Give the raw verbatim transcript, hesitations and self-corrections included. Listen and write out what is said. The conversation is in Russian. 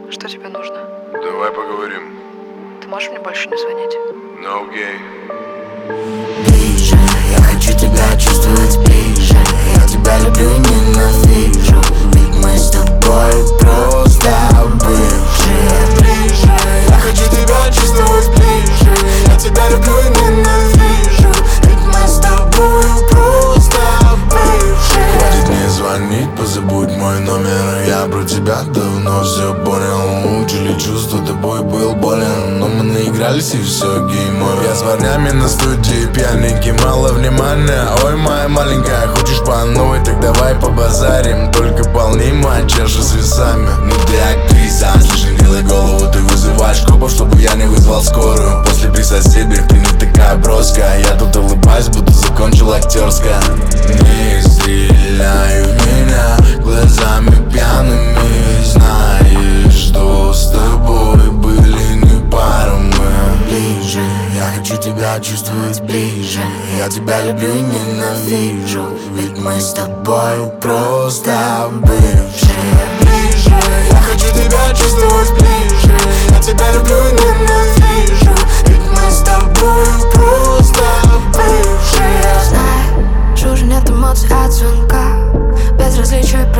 Что тебе нужно? Давай поговорим. Ты можешь мне больше не звонить? No gay. Ближе, я хочу тебя чувствовать ближе. Я тебя люблю и ненавижу, ведь мы с тобой просто бывшие. Ближе, я хочу тебя чувствовать ближе. Я тебя люблю и ненавижу, ведь мы с тобой просто бывшие. Хватит мне звонить, позабудь мой номер. Я про тебя давно все понял. Мучили чувства, тобой был болен, но мы наигрались и все, геймовер. Я с парнями на студии, пьяненький, мало внимания. Ой, моя маленькая, хочешь по новой, так давай побазарим. Только полнима, чаша с весами. Ну ты актриса, слышь, не делай голову, ты вызываешь копов, чтобы я не вызвал скорую. После при соседях ты не такая броская. Я тут улыбаюсь, будто закончил актерское. Не стреляй в меня глазами пьяными. Знаешь, что с тобой были не пара мы. Ближе, я хочу тебя чувствовать ближе. Я тебя люблю и ненавижу, ведь мы с тобой просто бывшие. Ближе, я хочу тебя чувствовать ближе. Я тебя люблю и ненавижу, ведь мы с тобой просто бывшие. Знаешь, уже нет эмоций от звонка, безразличие